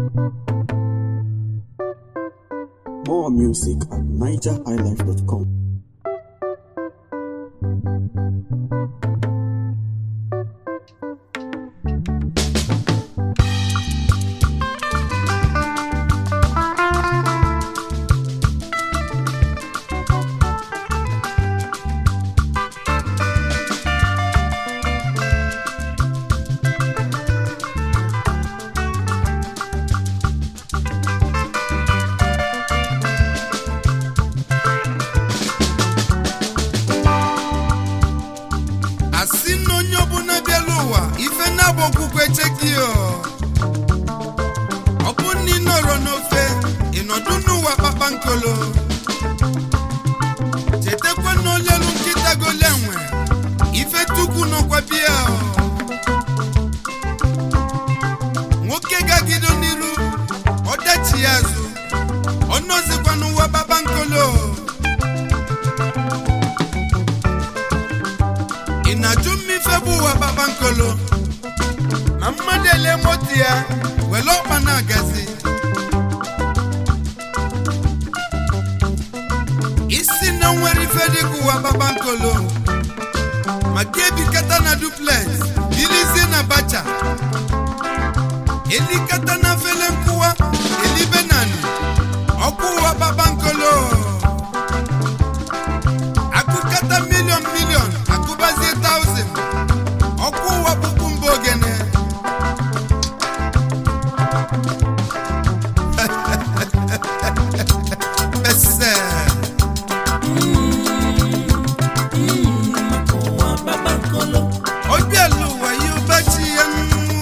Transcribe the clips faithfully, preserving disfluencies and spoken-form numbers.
More music at niger high life dot com. Asino nyobu na bieluwa ife na boku kwechekio Opuni noro nofe inodunu wa papankolo Chete kwa no lelu nkita golenwe ife tuku no kwa bia Ngoke gagido niru odachi yazu Onozi kwa no wa papankolo Inajumi febu wa babankolo Mama dele motia Welo panagazi Isi na nweri fediku wa babankolo Magebi kata na duplex Ilizi na bacha Eli kata na felenkuwa Eli benani Oku wa babankolo Aku kata million million Bazi thousand Oku wa bukumbo gene Bese Mako wa babankolo Obielu wa yubachi yanu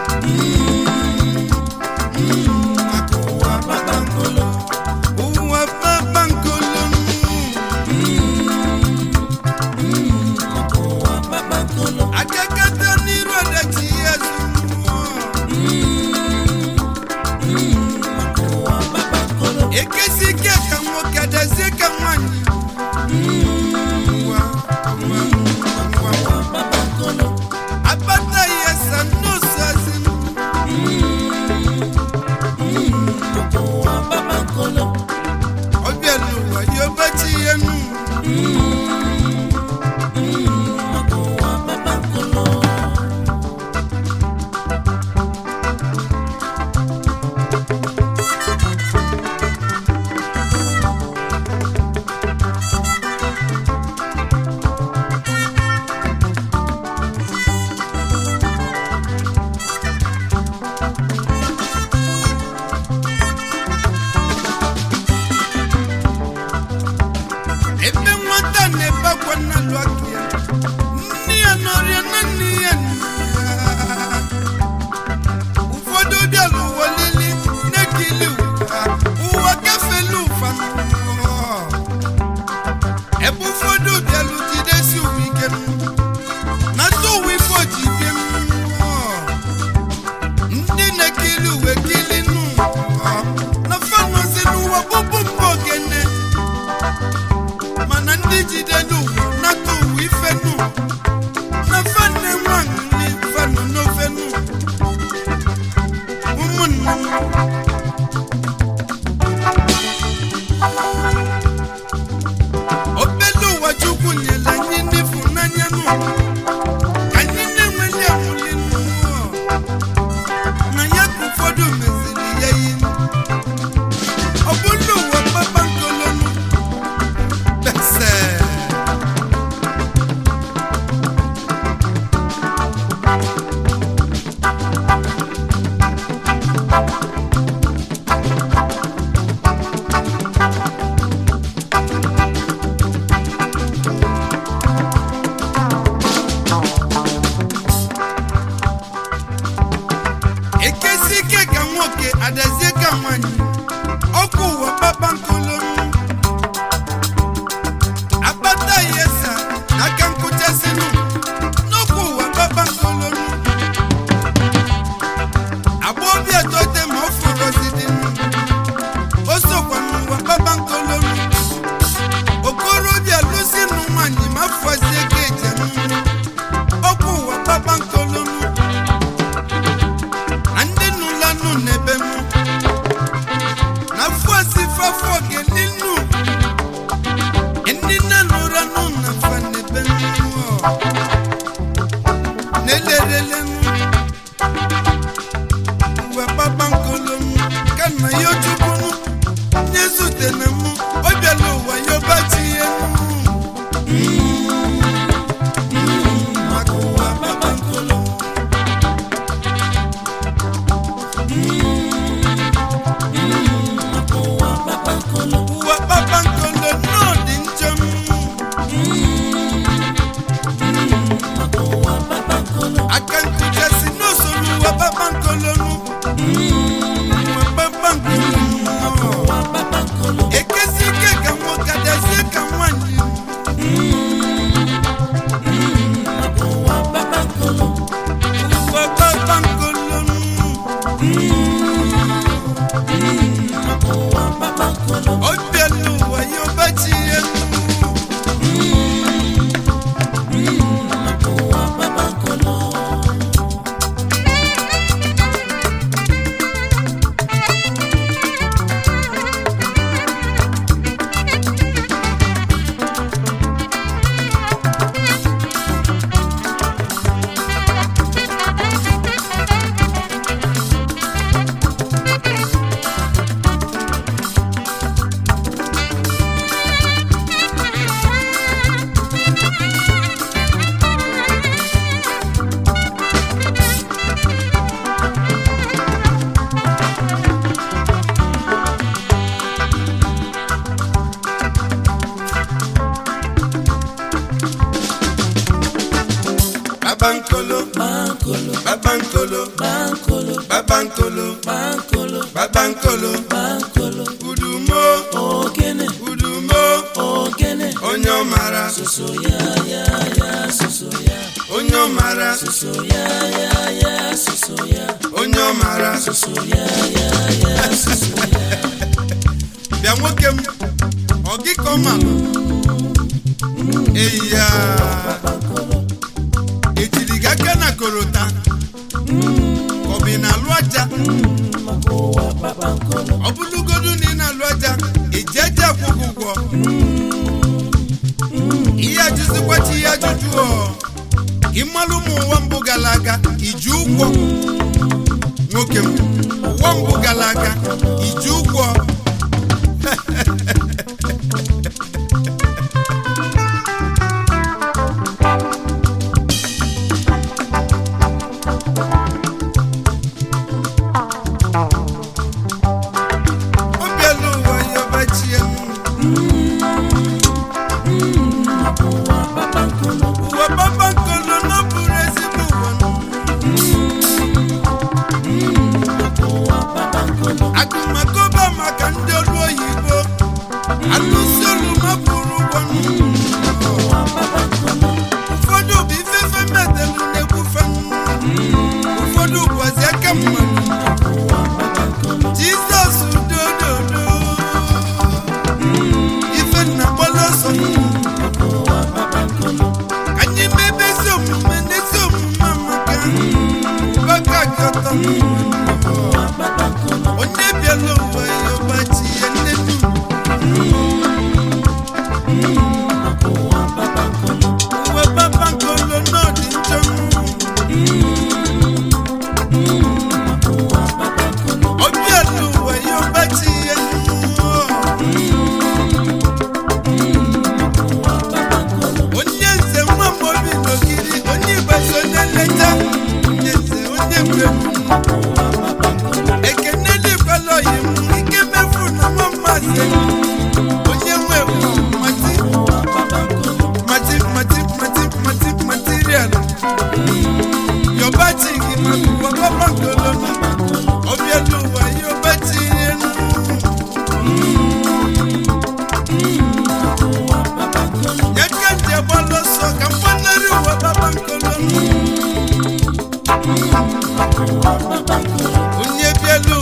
Mako wa babankolo Uwa babankolo Akakata ni roda chiyazu Ekesi keka mwoka dazeka mwani Abata yesa no sazin Obielu wa yobachi yenu Ebe nwata neba kwa na lwakia Ni anoria na ni enia Ufodo dialu walili Nekili Uwa kefelu fanu Ebu fodo dialu jidesi uwikem Nato wifo jidem Ndi nekili wekili nu Nafano zinu wabubu mbogene Mana ndi jidenu Nato wifenu Nafane wangi Fanu no fenu Umunu Obelu wa chuku nyela nyini funanyanu Kanyine mweli ya mulinu Na yaku fodu mezili ya yinu Obulu wa babankolonu Bese Ekesi keka mwoke adazeka mwani Oku wa babankolonu Abata yesa Akankucha sinu Noku wa babankolonu Abobi atote mofuro zidinu Oso kwa wa babankolonu Okoro dia lusinu mwani Mafwaze keja Oku wa babankolonu Ande nula nune bemu uwa papa nkolonu uwa papa nkolonu ekesi ke ka mo kadase ka wanji uwa papa nkolonu uwa papa nkolonu uwa papa nkolonu obelu wa yo bachiye Babankolo, bankolo, babankolo, bankolo, babankolo, bankolo, babankolo, bankolo, udumo, ogene, udumo, ogene, onyomara, soso ya ya ya, soso ya, onyomara, soso ya ya ya, soso ya, onyomara, soso ya ya ya, soso ya. Biamokem, ogi komano, eya. Etiliga na korota Kobina luaja Obulugodu ni na luaja Ejeja kukukwo Iya juzi kwa chi ya jujuo Imalumu wambu galaga Ijukwo Ngokem Wambu galaga Ijukwo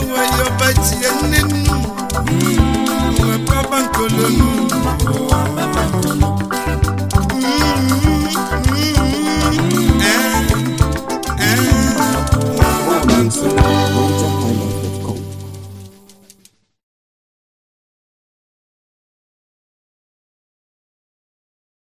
Babankolo,